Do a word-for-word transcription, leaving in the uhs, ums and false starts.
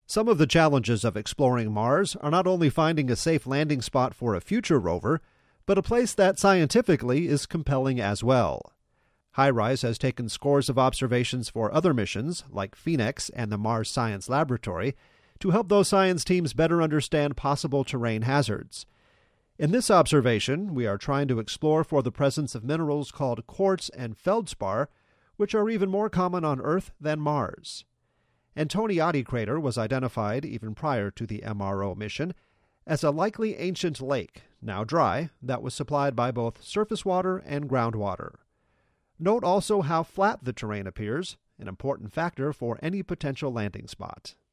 Some of the challenges of exploring Mars are not only finding a safe landing spot for a future rover, but a place that scientifically is compelling as well. HiRISE has taken scores of observations for other missions, like Phoenix and the Mars Science Laboratory, to help those science teams better understand possible terrain hazards. In this observation, we are trying to explore for the presence of minerals called quartz and feldspar, which are even more common on Earth than Mars. Antoniadi Crater was identified, even prior to the M R O mission, as a likely ancient lake, now dry, that was supplied by both surface water and groundwater. Note also how flat the terrain appears, an important factor for any potential landing spot.